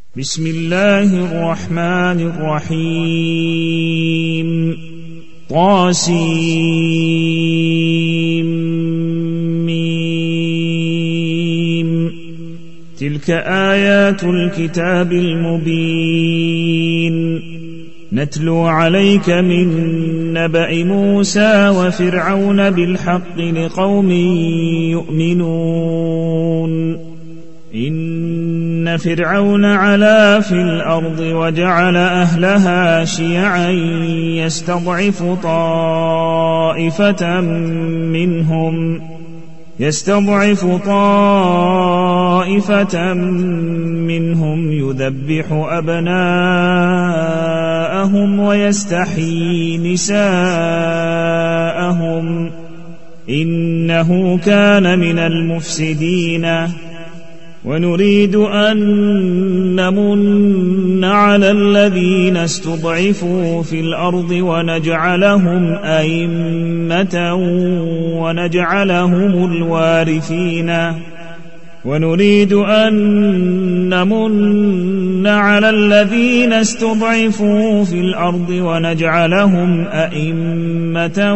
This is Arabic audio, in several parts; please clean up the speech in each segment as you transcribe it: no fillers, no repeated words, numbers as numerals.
بسم الله الرحمن الرحيم طاسيم تلك آيات الكتاب المبين نتلو عليك من نبأ موسى وفرعون بالحق لقوم يؤمنون إن فرعون علا في الأرض وجعل أهلها شيعا يستضعف طائفة منهم يذبح أبناءهم ويستحيي نساءهم إنه كان من المفسدين ونريد أن نمن على الذين استضعفوا في الأرض ونجعلهم أئمة ونجعلهم الوارثين ونريد أن نمن على الذين استضعفوا في الأرض ونجعلهم أئمة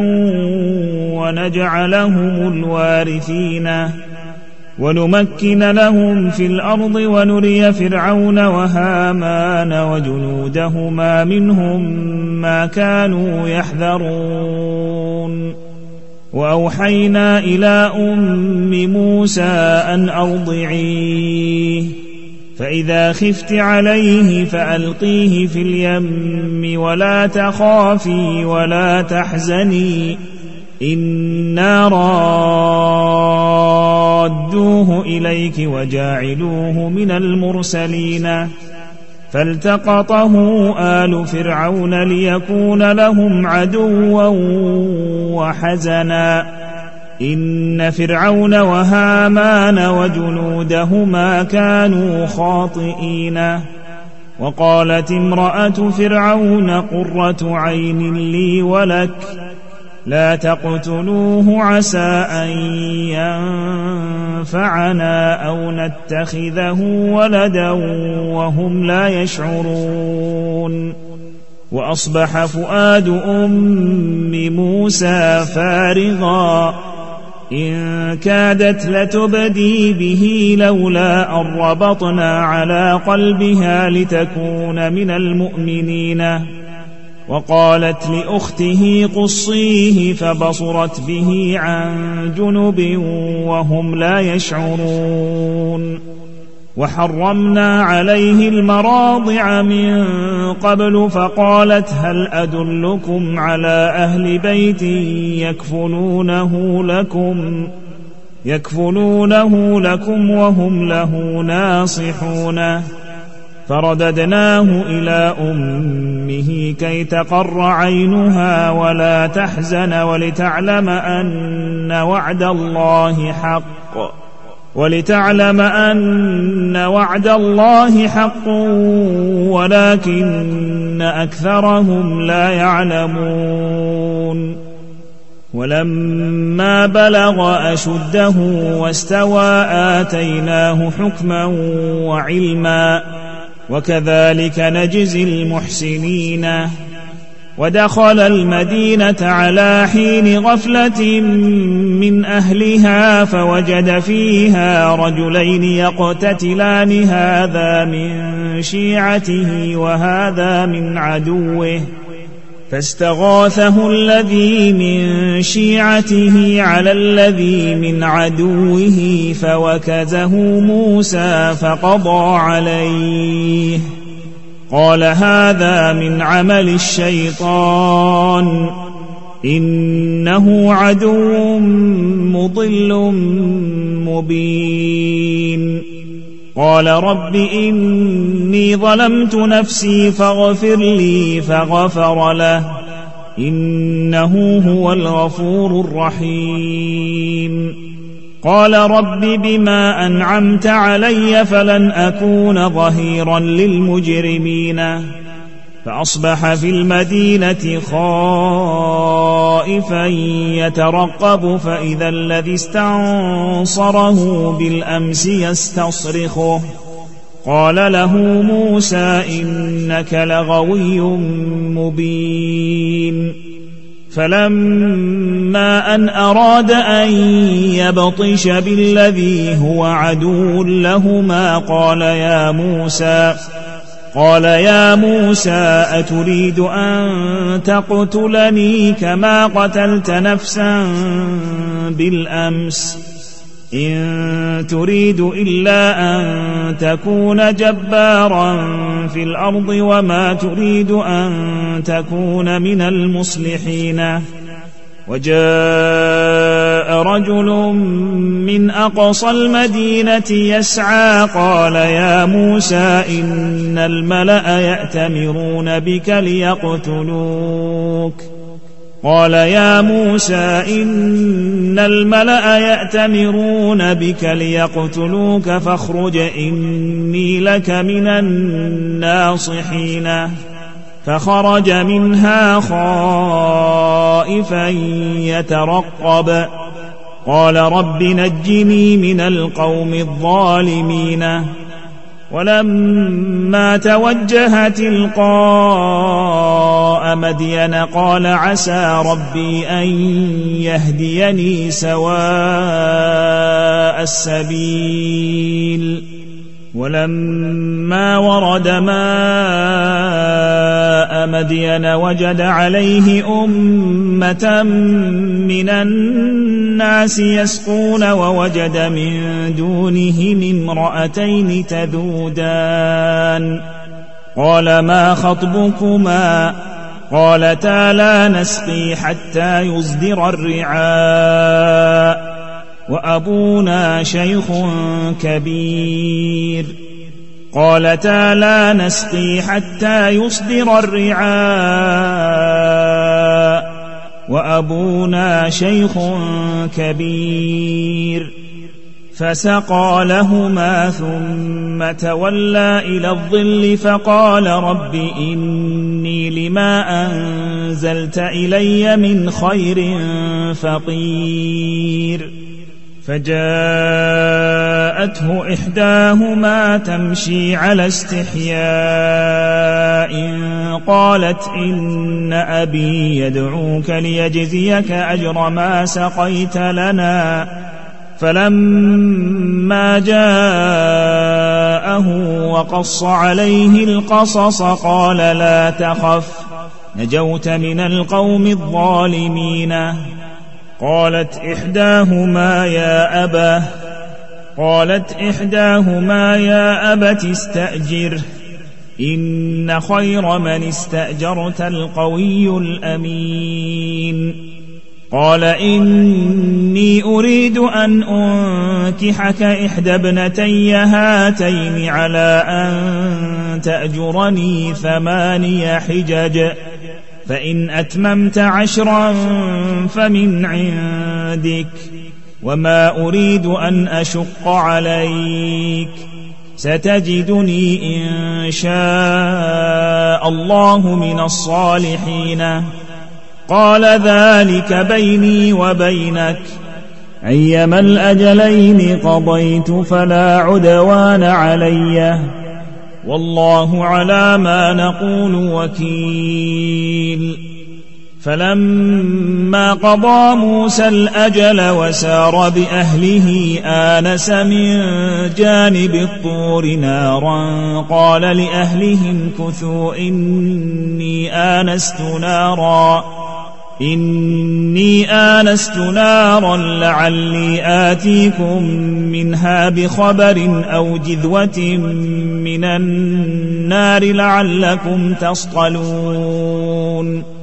ونجعلهم الوارثين ونمكن لهم في الأرض ونري فرعون وهامان وجنودهما منهم ما كانوا يحذرون وأوحينا إلى أم موسى أن أرضعيه فإذا خفت عليه فألقيه في اليم ولا تخافي ولا تحزني إنا رادوه إليك وجاعلوه من المرسلين فالتقطه آل فرعون ليكون لهم عدوا وحزنا إن فرعون وهامان وجنودهما كانوا خاطئين وقالت امرأة فرعون قرة عين لي ولك لا تقتلوه عسى أن ينفعنا أو نتخذه ولدا وهم لا يشعرون وأصبح فؤاد أم موسى فارغا إن كادت لتبدي به لولا أن ربطنا على قلبها لتكون من المؤمنين وقالت لأخته قصيه فبصرت به عن جنب وهم لا يشعرون وحرمنا عليه المراضع من قبل فقالت هل أدلكم على أهل بيت يكفلونه لكم وهم له ناصحون فرددناه إلى أمه كي تقر عينها ولا تحزن ولتعلم أن وعد الله حق ولكن أكثرهم لا يعلمون ولما بلغ أشده واستوى آتيناه حكما وعلما وكذلك نجزي المحسنين ودخل المدينة على حين غفلة من أهلها فوجد فيها رجلين يقتتلان هذا من شيعته وهذا من عدوه فاستغاثه الذي من شيعته على الذي من عدوه فوكزه موسى فقضى عليه قال هذا من عمل الشيطان إنه عدو مضل مبين قال رب إني ظلمت نفسي فاغفر لي فغفر له إنه هو الغفور الرحيم قال رب بما أنعمت علي فلن أكون ظهيرا للمجرمين فأصبح في المدينة خائفا يترقب فإذا الذي استنصره بالأمس يستصرخه قال له موسى إنك لغوي مبين فلما أن أراد أن يبطش بالذي هو عدو لهما قال يا موسى أتريد أن تقتلني كما قتلت نفسا بالأمس إن تريد إلا أن تكون جبارا في الأرض وما تريد أن تكون من المصلحين وجاء رجل من أقصى المدينة يسعى قال يا موسى إن الملأ يأتمرون بك ليقتلوك قال يا موسى إن الملأ يأتمرون بك ليقتلوك فاخرج إني لك من الناصحين فخرج منها خائفا يترقب قال رب نجني من القوم الظالمين ولما توجه تلقاء مدين قال عسى ربي أن يهديني سواء السبيل ولما ورد ماء مدين وجد عليه أمة من الناس يسقون ووجد من دونهم امرأتين تذودان قال ما خطبكما قالتا لا نسقي حتى يصدر الرعاء وأبونا شيخ كبير قالتا لا نسقي حتى يصدر الرعاء وأبونا شيخ كبير فسقى لهما ثم تولى إلى الظل فقال رب إني لما أنزلت إلي من خير فقير فجاءته إحداهما تمشي على استحياء قالت إن أبي يدعوك ليجزيك أجر ما سقيت لنا فلما جاءه وقص عليه القصص قال لا تخف نجوت من القوم الظالمين قالت إحداهما يا أبت استأجره إن خير من استأجرت القوي الأمين قال إني أريد أن أنكحك إحدى ابنتي هاتين على أن تأجرني 8 حجج فإن أتممت 10 فمن عندك وما أريد أن أشق عليك ستجدني إن شاء الله من الصالحين قال ذلك بيني وبينك أيما الأجلين قضيت فلا عدوان علي والله على ما نقول وكيل فلما قضى موسى الأجل وسار بأهله آنس من جانب الطور نارا قال لأهلهم كثوا إني آنست نارا لعلي آتيكم منها بخبر أو جذوة من النار لعلكم تصطلون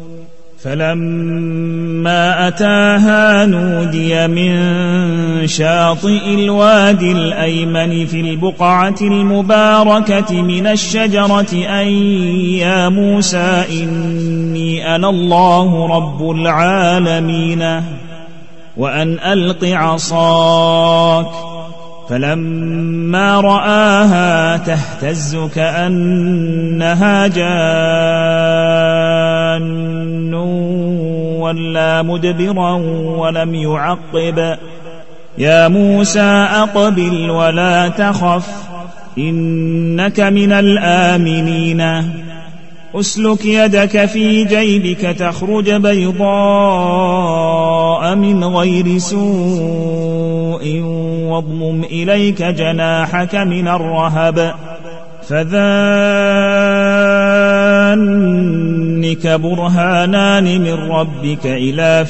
فلما أتاها نودي من شاطئ الوادي الأيمن في البقعة المباركة من الشجرة أن يا موسى إني أنا الله رب العالمين وأن ألق عصاك فلما رآها تهتز كأنها جان ولا مدبرا ولم يعقب يا موسى أقبل ولا تخف إنك من الآمنين أسلك يدك في جيبك تخرج بيضاء من غير سوء واضمم إليك جناحك من الرهب فذلك برهانان من ربك إلى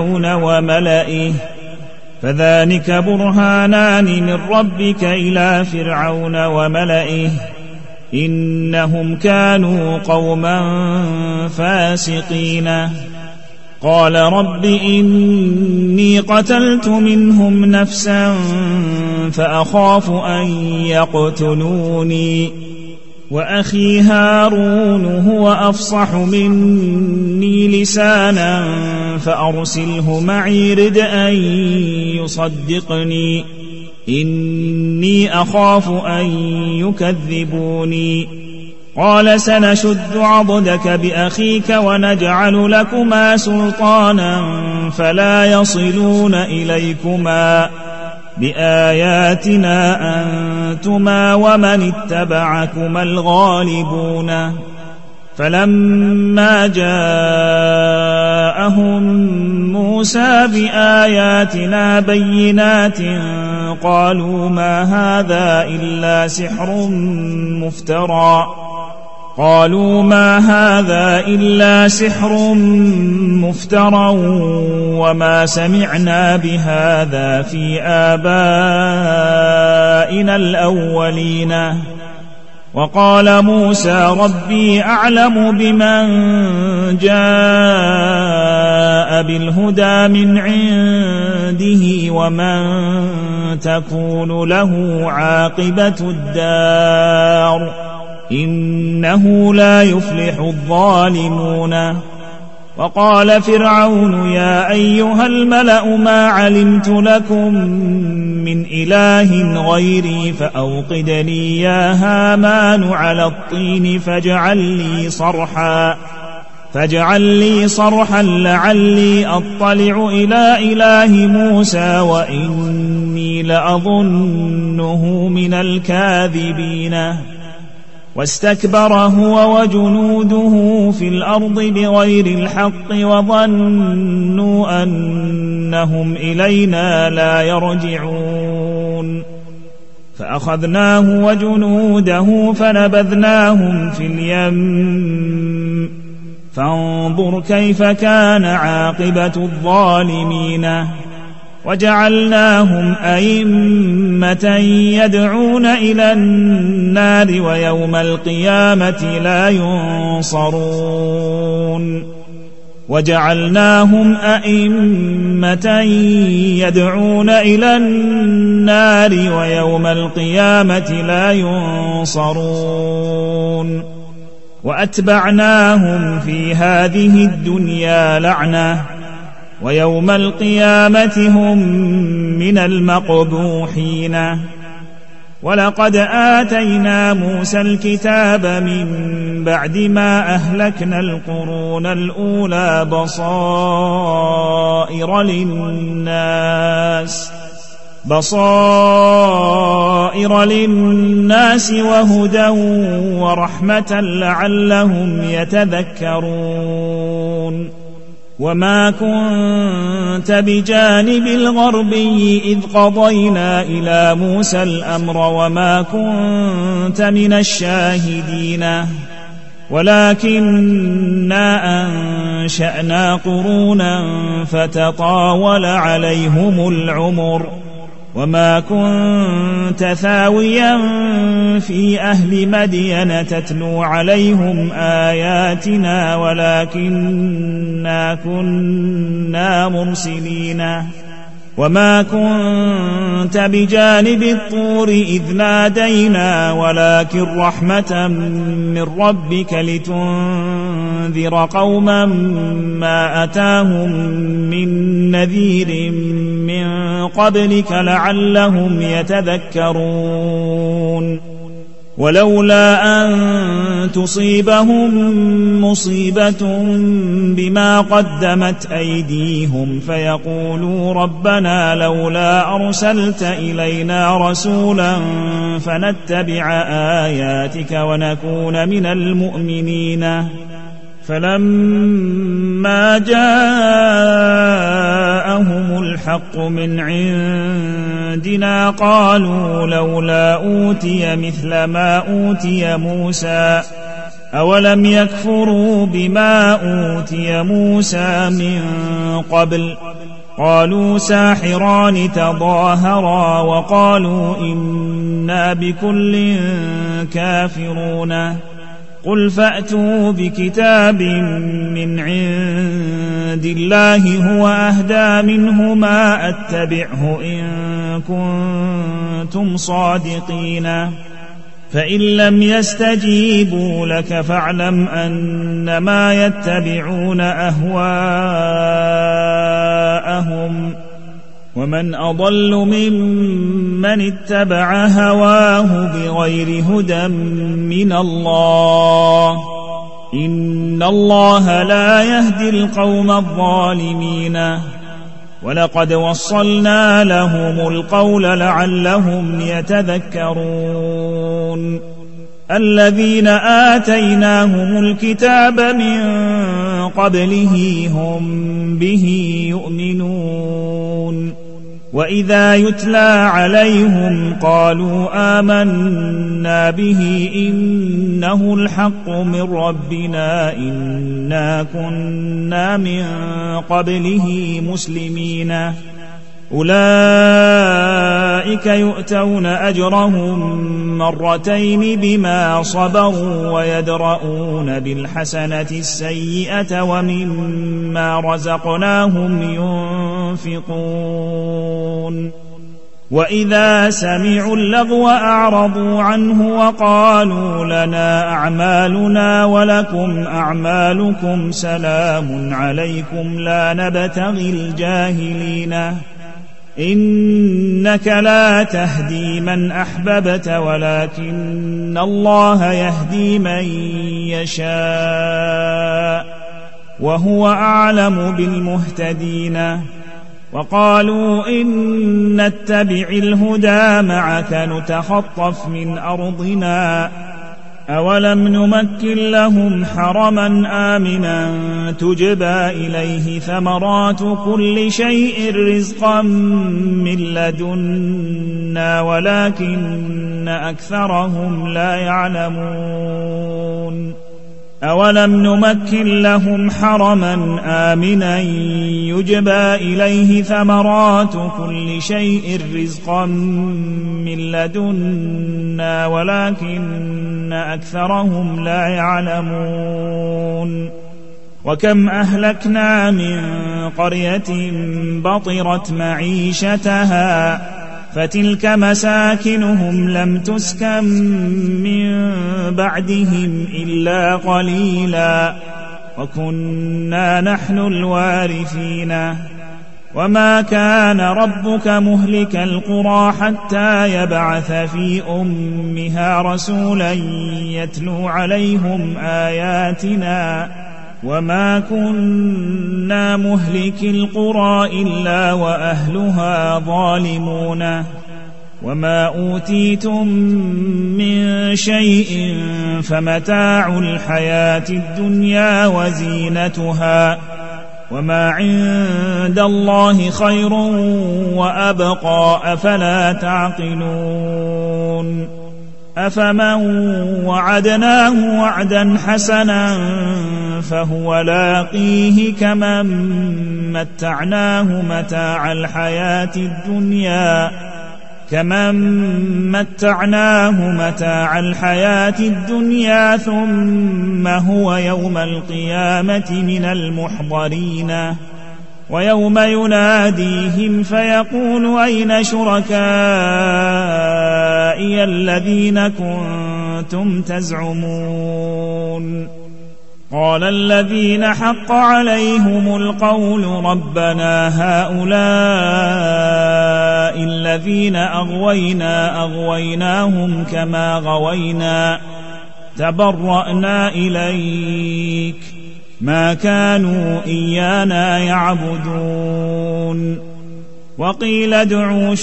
فرعون وملئه إنهم كانوا قوما فاسقين قال رب إني قتلت منهم نفسا فأخاف أن يقتلوني وأخي هارون هو أفصح مني لسانا فأرسله معي رد أن يصدقني إني أخاف أن يكذبوني قال سنشد عضدك بأخيك ونجعل لكما سلطانا فلا يصلون إليكما بآياتنا أنتما ومن اتبعكما الغالبون فلما جاءهم موسى بآياتنا بينات قالوا ما هذا إلا سحر مفترى وما سمعنا بهذا في آبائنا الأولين وقال موسى ربي أعلم بمن جاء بالهدى من عنده ومن تكون له عاقبة الدار إنه لا يفلح الظالمون وقال فرعون يا أيها الملأ ما علمت لكم من إله غيري فأوقد لي يا هامان على الطين فاجعل لي صرحا لعلي أطلع إلى إله موسى وإني لأظنه من الكاذبين واستكبر هو وجنوده في الأرض بغير الحق وظنوا أنهم إلينا لا يرجعون فأخذناه وجنوده فنبذناهم في اليم فانظر كيف كان عاقبة الظالمين وجعلناهم أئمة يدعون إلى النار ويوم القيامة لا ينصرون وأتبعناهم في هذه الدنيا لعنة ويوم القيامة هم من المقبوحين ولقد آتينا موسى الكتاب من بعد ما أهلكنا القرون الأولى بصائر للناس وهدى ورحمة لعلهم يتذكرون وما كنت بجانب الغربي إذ قضينا إلى موسى الأمر وما كنت من الشاهدين ولكننا أنشأنا قرونا فتطاول عليهم العمر وما كنت ثاويا في أهل مدين تتلو عليهم آياتنا ولكننا كنا مرسلين وما كنت بجانب الطور إذ نادينا ولكن رحمة من ربك لتنذر قوما ما أتاهم من نذير من قبلك لعلهم يتذكرون ولولا أن تصيبهم مصيبة بما قدمت أيديهم فيقولوا ربنا لولا أرسلت إلينا رسولا فنتبع آياتك ونكون من المؤمنين. فلما جاءهم الحق من عندنا قالوا لولا أوتي مثل ما أوتي موسى أولم يكفروا بما أوتي موسى من قبل قالوا ساحران تظاهرا وقالوا إنا بكل كافرون. قل فأتوا بكتاب من عند الله هو أهدى منه ما أتبعه إن كنتم صادقين. فإن لم يستجيبوا لك فاعلم أنما يتبعون أهواءهم ومن أضل ممن اتبع هواه بغير هدى من الله إن الله لا يهدي القوم الظالمين. ولقد وصلنا لهم القول لعلهم يتذكرون. الذين آتيناهم الكتاب من قبله هم به يؤمنون. وإذا يتلى عليهم قالوا آمنا به إنه الحق من ربنا إنا كنا من قبله مسلمين. أولئك يؤتون أجرهم مرتين بما صبروا ويدرؤون بالحسنة السيئة ومما رزقناهم ينفقون. وإذا سمعوا اللغو أعرضوا عنه وقالوا لنا أعمالنا ولكم أعمالكم سلام عليكم لا نبتغي الجاهلين. إنك لا تهدي من أحببت ولكن الله يهدي من يشاء وهو أعلم بالمهتدين. وقالوا إن نتبع الهدى معك نتخطف من أرضنا أولم نمكن لهم حرما آمنا تجبى إليه ثمرات كل شيء رزقا من لدنا ولكن أكثرهم لا يعلمون. أولم نمكن لهم حرما آمنا يجبى إليه ثمرات كل شيء رزقا من لدنا ولكن أكثرهم لا يعلمون. وكم أهلكنا من قرية بطرت معيشتها فتلك مساكنهم لم تسكن من بعدهم إلا قليلا وكنا نحن الوارثين. وما كان ربك مهلك القرى حتى يبعث في أمها رسولا يتلو عليهم آياتنا وما كنا مهلك القرى إلا وأهلها ظالمون. وما أوتيتم من شيء فمتاع الحياة الدنيا وزينتها وما عند الله خير وأبقى أفلا تعقلون. أفمن وعدناه وعدا حسنا فهو لاقيه كمن متعناه متاع الحياة الدنيا ثم هو يوم القيامة من المحضرين. ويوم يناديهم فيقول أين شركائي الذين كنتم تزعمون. قال الذين حق عليهم القول ربنا هؤلاء الذين أغويناهم كما غوينا تبرأنا إليك ما كانوا إيانا يعبدون وقيل ادعوا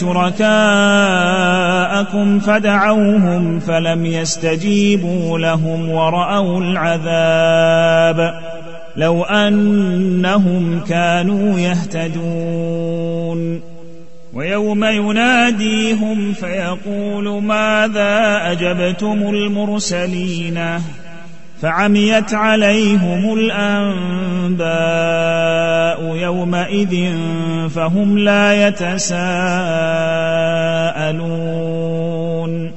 شركاءكم فدعوهم فلم يستجيبوا لهم ورأوا العذاب لو أنهم كانوا يهتدون ويوم يناديهم فيقول ماذا أجبتم المرسلين فعميت عليهم الأنباء يومئذ فهم لا يتساءلون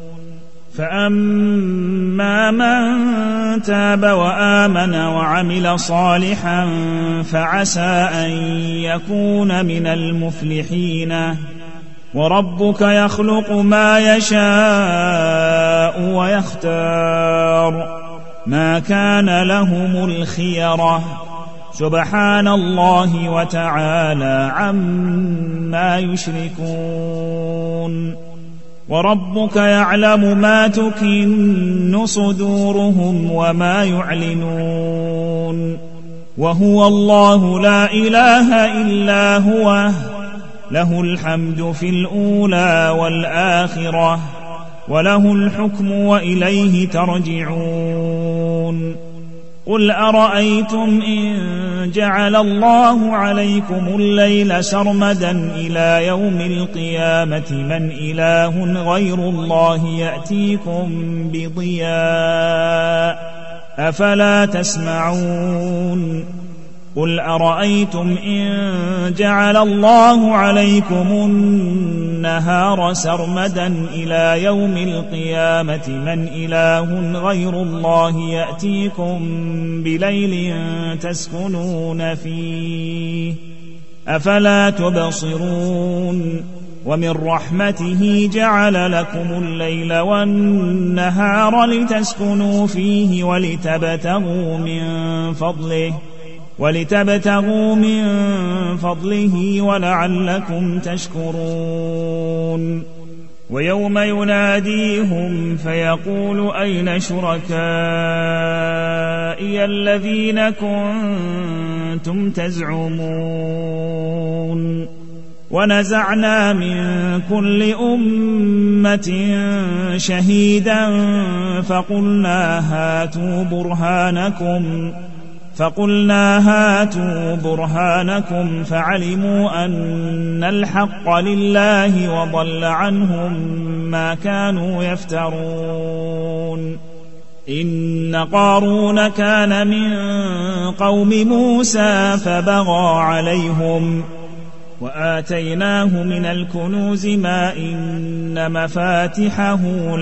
فأما من تاب وآمن وعمل صالحا فعسى أن يكون من المفلحين وربك يخلق ما يشاء ويختار ما كان لهم الخيرة سبحان الله وتعالى عما يشركون وربك يعلم ما تكن صدورهم وما يعلنون وهو الله لا إله إلا هو له الحمد في الأولى والآخرة وله الحكم وإليه ترجعون قل أرأيتم إن جعل الله عليكم الليل سرمدا إلى يوم القيامة من إله غير الله يأتيكم بضياء أفلا تسمعون قل أرأيتم إن جعل الله عليكم النهار سرمدا إلى يوم القيامة من إله غير الله يأتيكم بليل تسكنون فيه أفلا تبصرون ومن رحمته جعل لكم الليل والنهار لتسكنوا فيه ولتبتغوا من فضله ولعلكم تشكرون ويوم يناديهم فيقول أين شركائي الذين كنتم تزعمون ونزعنا من كل أمة شهيدا فقلنا هاتوا برهانكم فعلموا أن الحق لله وضل عنهم ما كانوا يفترون إن قارون كان من قوم موسى فبغى عليهم وآتيناه من الكنوز ما إن مفاتحه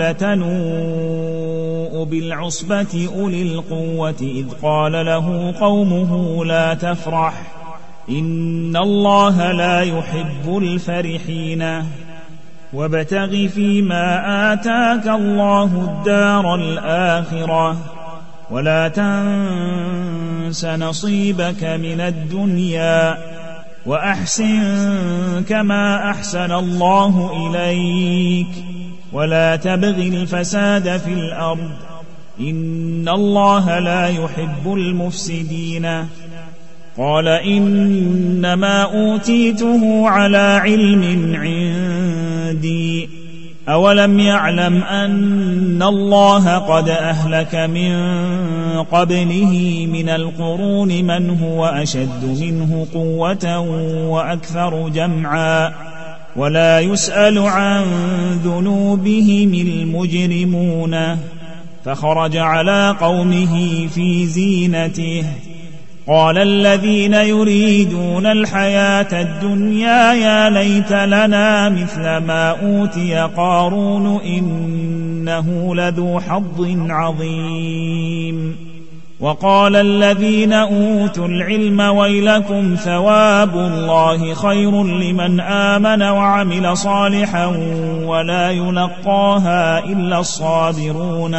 لتنوء بالعصبة أولي القوة إذ قال له قومه لا تفرح إن الله لا يحب الفرحين وابتغ فيما آتاك الله الدار الآخرة ولا تنس نصيبك من الدنيا وأحسن كما أحسن الله إليك ولا تبغ الفساد في الأرض إن الله لا يحب المفسدين قال إنما أوتيته على علم عندي أولم يعلم أن الله قد أهلك من قبله من القرون من هو أشد منه قوة وأكثر جمعا ولا يسأل عن ذنوبهم المجرمون فخرج على قومه في زينته قال الذين يريدون الحياة الدنيا يا ليت لنا مثل ما أوتي قارون إنه لذو حظ عظيم وقال الذين أوتوا العلم ويلكم ثواب الله خير لمن آمن وعمل صالحا ولا يلقاها إلا الصابرون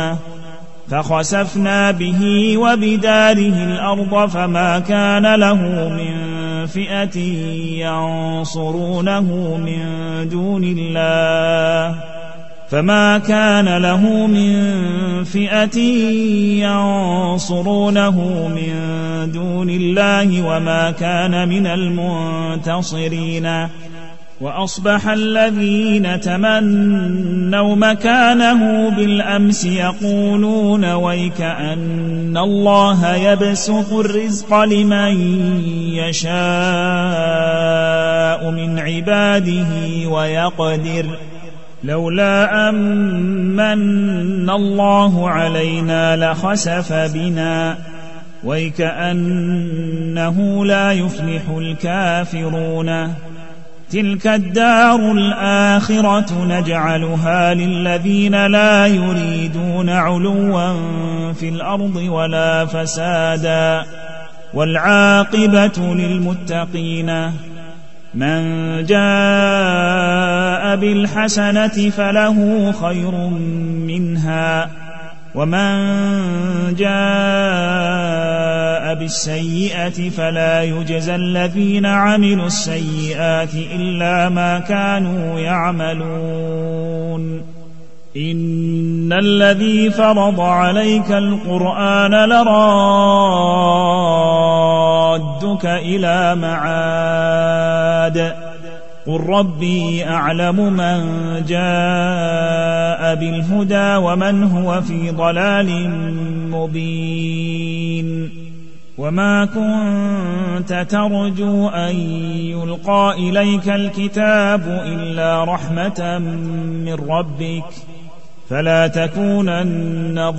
فخسفنا به وبداره الأرض فما كان له من فئة ينصرونه من دون الله فما كان له من فئة ينصرونه من دون الله وما كان من المنتصرين وأصبح الذين تمنوا مكانه بالأمس يقولون ويكأن الله يبسط الرزق لمن يشاء من عباده ويقدر لولا أمن الله علينا لخسف بنا ويكأنه لا يفلح الكافرون تلك الدار الآخرة نجعلها للذين لا يريدون علوا في الأرض ولا فسادا والعاقبة للمتقين من جاء بالحسنة فله خير منها ومن جاء بالسيئة فلا يجزى الذين عملوا السيئات إلا ما كانوا يعملون إن الذي فرض عليك القرآن لرادك إلى معاد قل ربي أعلم من جاء بالهدى ومن هو في ضلال مبين وما كنت ترجو أن يلقى إليك الكتاب إلا رحمة من ربك فلا تكونن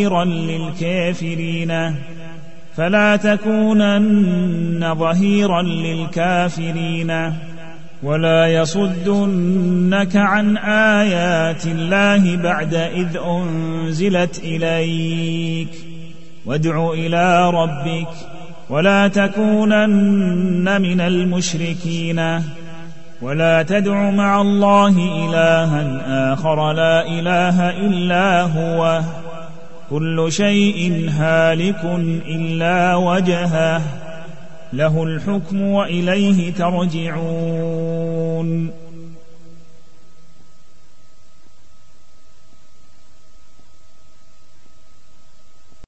ظهيرا للكافرين ولا يصدنك عن آيات الله بعد إذ أنزلت إليك وادع إلى ربك ولا تكونن من المشركين ولا تدع مع الله إلها آخر لا إله إلا هو كل شيء هالك إلا وجهه له الحكم وإليه ترجعون